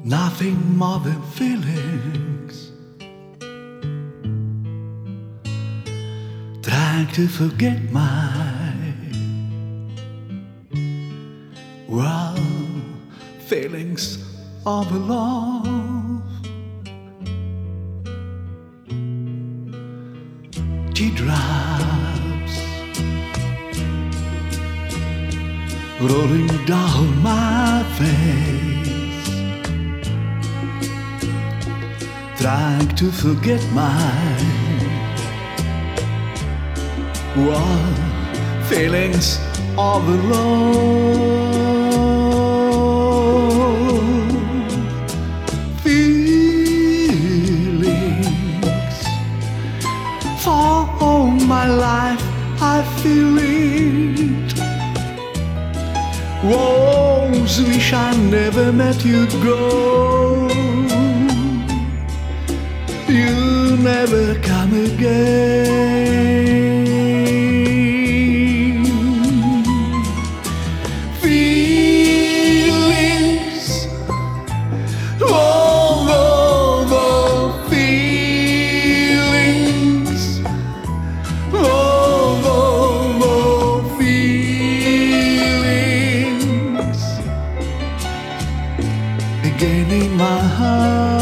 Nothing more than feelings, trying to forget my well, feelings of love. Teardrops rolling down my face, trying to forget my feelings of love. Feelings for all my life I feel it. Woes wish I never met you go. You never come again. Feelings, feelings, feelings again in my heart.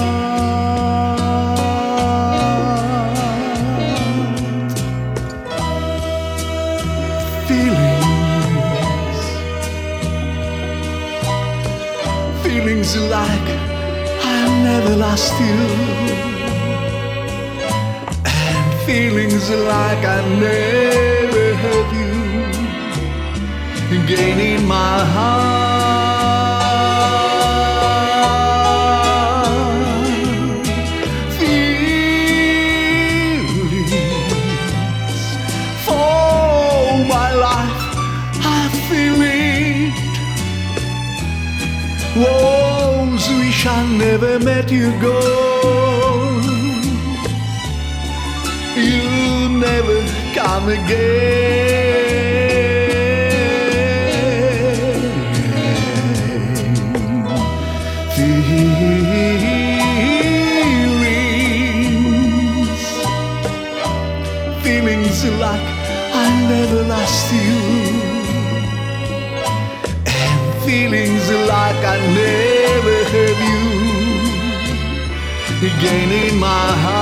Feelings like I never lost you, and feelings like I never had you again in my heart. Feelings for my life I feel it. Woes wish I never met you go. You never come again. Feelings like I never lost you, feelings like I never had you again in my heart.